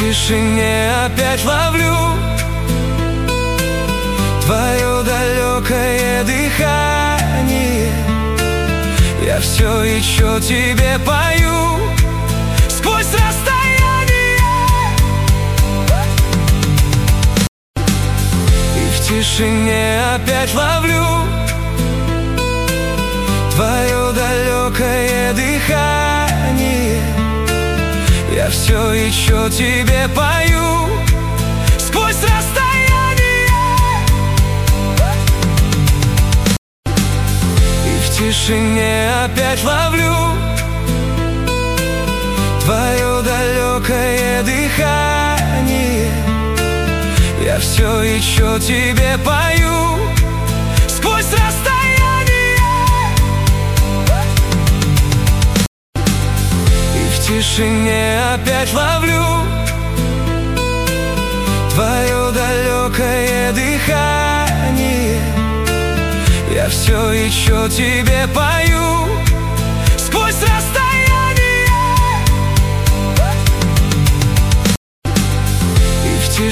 тишине опять ловлю твое далекое дыхание. Я все еще тебе пою сквозь расстояние. И в тишине опять ловлю твое далекое дыхание. Я все еще тебе пою сквозь расстояние. И в тишине опять ловлю твое далекое дыхание. Я все еще тебе пою сквозь расстояние. И в тишине опять ловлю твое далекое дыхание. Я все еще тебе пою сквозь расстояние.